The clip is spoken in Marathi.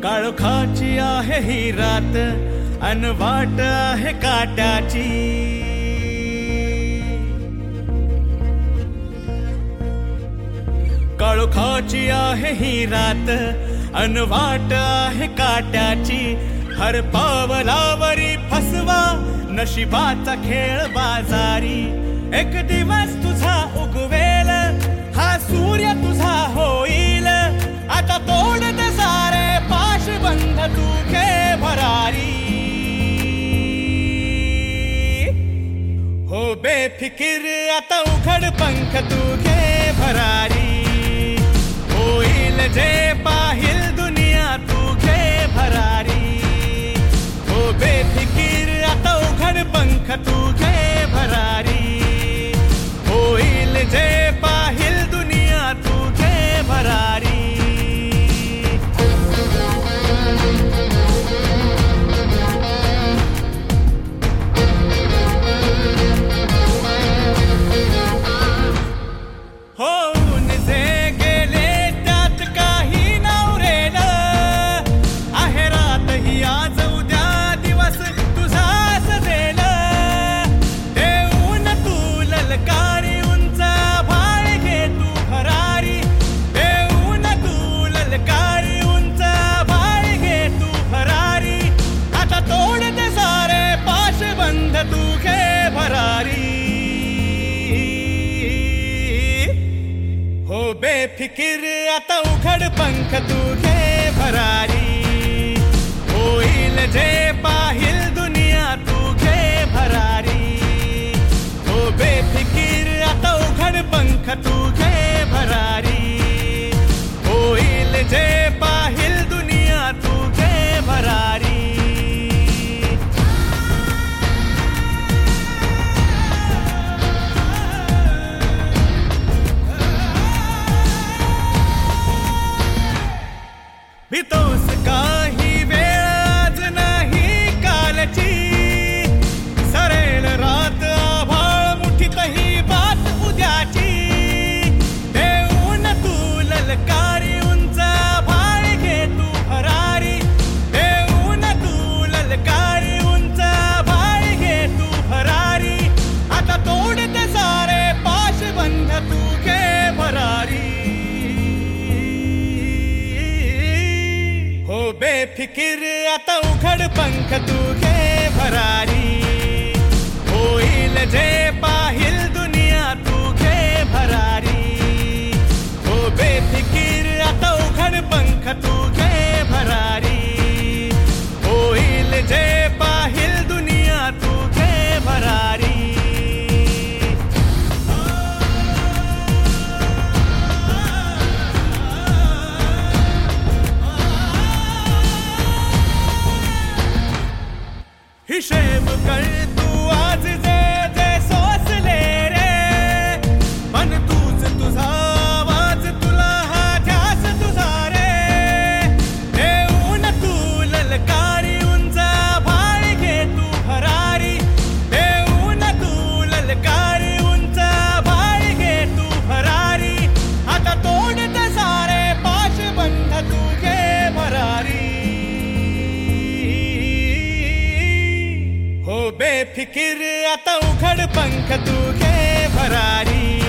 काळोखाची आहे ही रात अन वाट आहे काट्याची. काळोखाची आहे ही रात अन वाट आहे काट्याची. हर पावलावरी फसवा नशिबाचा खेळ बाजारी. एक दिवस तुझा उगवेल हा सूर्य तुझा होईल. आता तोड दे सारे पाश बंध तू घे भरारी. हो बेफिकीर आता उघड पंख तू घे भरारी. होईल जे पाहिल दुनिया तू घे भरारी. हो बेफिकीर आता उघड पंख तू घे भरारी. होईल जे पाहिल दुनिया तू घे भरारी. होऊन जे गेले त्यात काही नवरेल. आहे रात ही आज उद्या दिवस तुझा सजेल. देऊन तू ललकारी उंच भाळ घे तू भरारी. देऊन तू ललकारी उंच भाळ घे तू भरारी. आता तोड दे सारे पाश बंध तू घे भरारी. हो बेफिकीर आता उघड पंख तू घे भरारी. होईल जे पाहिल दुनिया तू घे भरारी. हो बेफिकीर आता उघड पंख तू घे भरारी. होईल जे पाहिल दुनिया तू घे भरारी. भितोस काही वेळ आज नाही कालची. सरेल रात आभाळ मुठीत ही बात उद्याची. देऊन तू ललकारी उंच भाळ घे तू भरारी. देऊन तू ललकारी उंच भाळ घे तू भरारी. आता तोड ते सारे पाश बंध तू घे भरारी. हो बेफिकीर आता उघड पंख तू घे भरारी. होईल जे पाहिल दुनिया तू घे भरारी. हो बेफिकीर आता उघड पंख तू घे भरारी. होईल जे पाहिल दुनिया तू घे भरारी. हिशेब कर तू आज जे जे सोसले रे. पण तूच तुझा आवाज तुला हा ध्यास तुझा रे. देऊन तू ललकारी उंच भाळ घे तू भरारी. देऊन तू ललकारी उंच भाळ घे तू भरारी. आता तोड ते सारे पाश बंध तू घे भरारी. हो बेफिकीर आता उघड पंख तू घे भरारी.